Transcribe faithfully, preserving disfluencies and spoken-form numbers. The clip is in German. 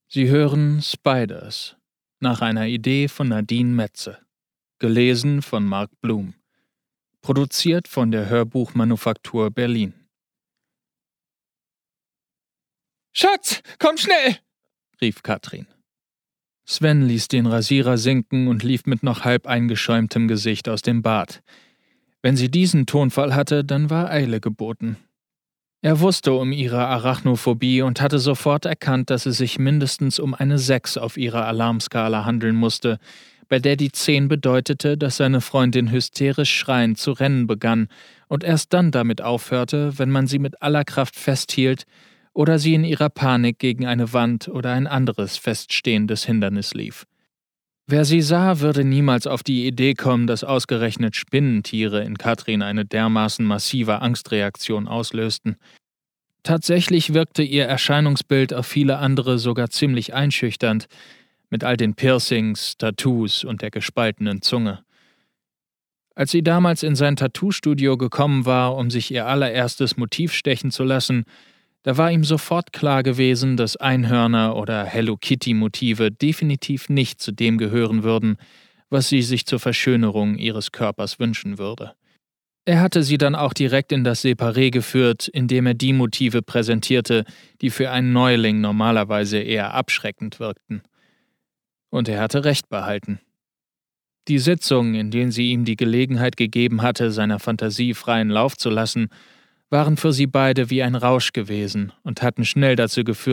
Sie hören Spiders nach einer Idee von Nadine Metze. Gelesen von Mark Blum. Produziert von der Hörbuchmanufaktur Berlin. »Schatz, komm schnell!« rief Katrin. Sven ließ den Rasierer sinken und lief mit noch halb eingeschäumtem Gesicht aus dem Bad. Wenn sie diesen Tonfall hatte, dann war Eile geboten. Er wusste um ihre Arachnophobie und hatte sofort erkannt, dass es sich mindestens um eine sechs auf ihrer Alarmskala handeln musste, bei der die zehn bedeutete, dass seine Freundin hysterisch schreiend zu rennen begann und erst dann damit aufhörte, wenn man sie mit aller Kraft festhielt oder sie in ihrer Panik gegen eine Wand oder ein anderes feststehendes Hindernis lief. Wer sie sah, würde niemals auf die Idee kommen, dass ausgerechnet Spinnentiere in Katrin eine dermaßen massive Angstreaktion auslösten. Tatsächlich wirkte ihr Erscheinungsbild auf viele andere sogar ziemlich einschüchternd, mit all den Piercings, Tattoos und der gespaltenen Zunge. Als sie damals in sein Tattoo-Studio gekommen war, um sich ihr allererstes Motiv stechen zu lassen, da war ihm sofort klar gewesen, dass Einhörner oder Hello-Kitty-Motive definitiv nicht zu dem gehören würden, was sie sich zur Verschönerung ihres Körpers wünschen würde. Er hatte sie dann auch direkt in das Separé geführt, indem er die Motive präsentierte, die für einen Neuling normalerweise eher abschreckend wirkten. Und er hatte recht behalten. Die Sitzungen, in denen sie ihm die Gelegenheit gegeben hatte, seiner Fantasie freien Lauf zu lassen, waren für sie beide wie ein Rausch gewesen und hatten schnell dazu geführt,